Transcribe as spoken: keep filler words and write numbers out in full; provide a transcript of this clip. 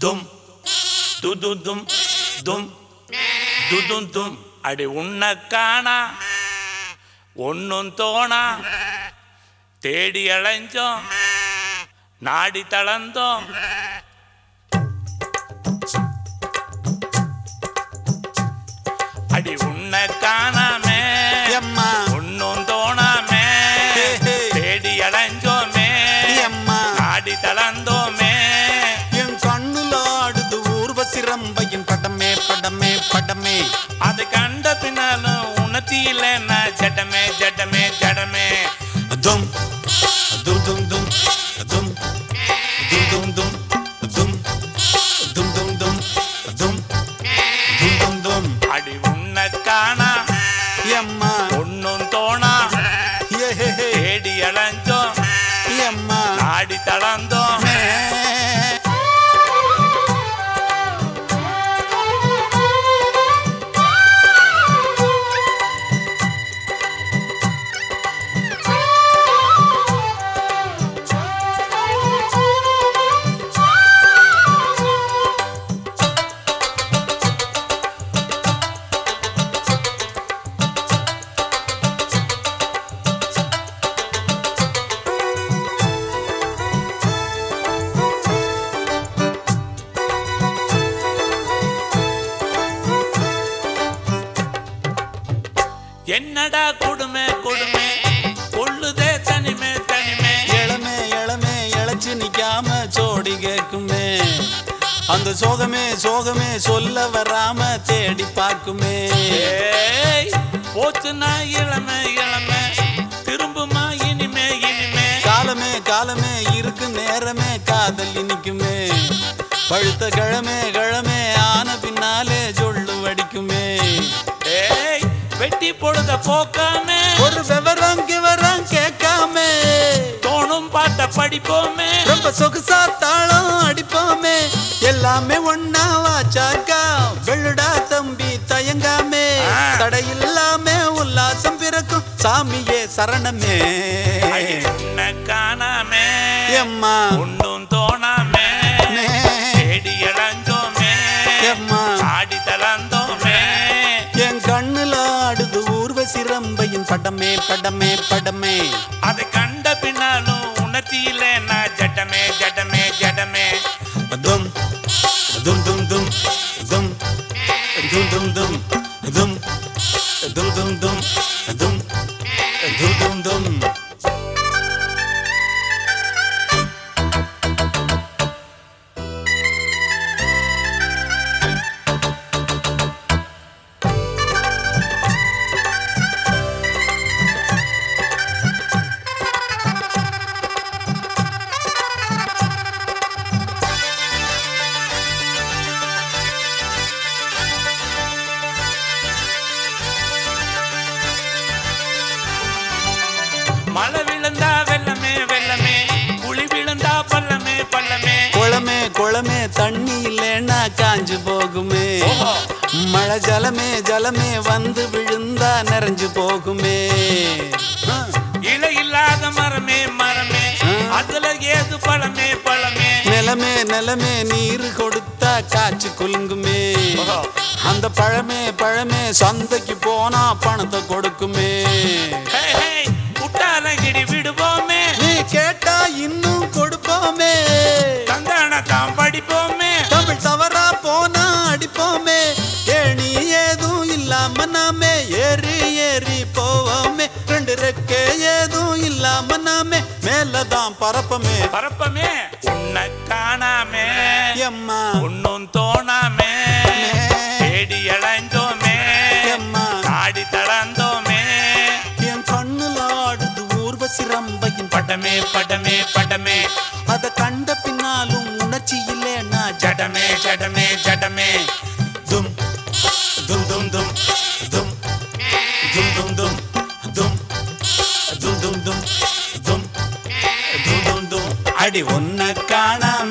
தும் து து தும் தும் து தும் தும் அடி உன்னை காணா ஒன்னும் தோணா தேடி அலைஞ்சோம் நாடி தளர்ந்தோம் அடி உன்னை காணாமே அம்மா ஒன்னும் தோணாமே தேடி அலைஞ்சோமே அம்மா நாடி தளர்ந்தோமே என் கண்ணுல ஆடுது ஊர்வசி ரம்பையின் படமே படமே படமே அது கண்ட பின்னாலும் உணர்த்தி இல்லைன்னா ஜடமே ஜடமே ஜடமே தும் தும் தும் தும் தும் தும் தும் தும் தும் தும் தும் தும் தும் தும் தும் தும் அடி உன்னை காணா அம்மா ஒன்னும் தோணா தேடி அலைஞ்சோம் அம்மா நாடி தளர்ந்தோம் என்னடா கொடுமை கொடுமை கொள்ளுதே தனிமே தனிமே இளமே இளமே இழைச்சு நிக்காம சோடி கேக்குமே அந்த சோகமே சோகமே சொல்ல வராம தேடி பார்க்குமே ஏய் போச்சுன்னா இளமை இளமை திரும்புமா இனிமே இனிமே காலமே காலமே இருக்கு நேரமே காதல் இனிக்குமே பழுத்த கிழமே கிழமே ஆன பின்னாலே சொல்லு வடிக்குமே ஏய் வெட்டி பொழுத போக்காமே ஒரு விவரம் கிவரம் கேட்காம தோணும் பாட்ட படிப்போமே ரொம்ப சொகுசா தாளம் அடிப்போமே எல்லாமே ஒன்னா வாச்சாக்கா வெள்ளுடா தம்பி தயங்காமே தடையில்லாம உல்லாசம் பிறக்கும் சாமியே சரணமே உன்னை காணாமே எம்மா ஒன்னும் தோணாமே தேடி இழந்தோமே எம்மா ஆடி தளர்ந்தோமே என் கண்ணுல ஆடுது ஊர்வசி ரம்பையின் படமே படமே படமே அதை கண்ட பின்னாலும் உணர்ச்சி இல்லைன்னா ஜடமே ஜடமே ஜடமே தும் தும் தும் தும் தும் தும் தும் தும் தும் தும் தும் தும் தும் தும் தும் தும் மழை விழுந்தா வெள்ளமே வெள்ளமே குழி விழுந்தா பள்ளமே பள்ளமே குளமே குளமே தண்ணி இல்லைன்னா காஞ்சு போகுமே மழை ஜலமே ஜலமே வந்து விழுந்தா நிறைஞ்சு போகுமே இலை இல்லாத மரமே மரமே அதுல ஏது பழமே பழமே நிலமே நிலமே நீர் கொடுத்தா காய்ச்சி குலுங்குமே அந்த பழமே பழமே சந்தைக்கு போனா பணத்தை கொடுக்குமே குட்டாலங்கிடி விடுவோமே நீ கேட்டா இன்னும் கொடுப்போமே தந்தான தாம் படிப்போமே தமிழ் தவறா போனா அடிப்போமே ஏணி ஏதும் இல்லாம நாமே ஏறி ஏறி போவோமே ரெண்டு ரெக்கே ஏதும் இல்லாம நாமே மேலதான் பரப்பமே பரப்பமே உன்னை காணாமே எம்மா ஒன்னும் தோணாமே தேடி இழந்தோமே எம்மா ஆடி தளர்ந்தோமே என் கண்ணுல ஆடுது ஊர்வசி ரம்பையின் படமே படமே படமே அத கண்ட பின்னாலும் உணர்ச்சி இல்லைன்னா ஜடமே ஜடமே ஜடமே தும் தும் தும் தும் தும் தும் தும் தும் தும் தும் தும் தும் தும் தும் தும் தும் அடி ஒன்ன காணா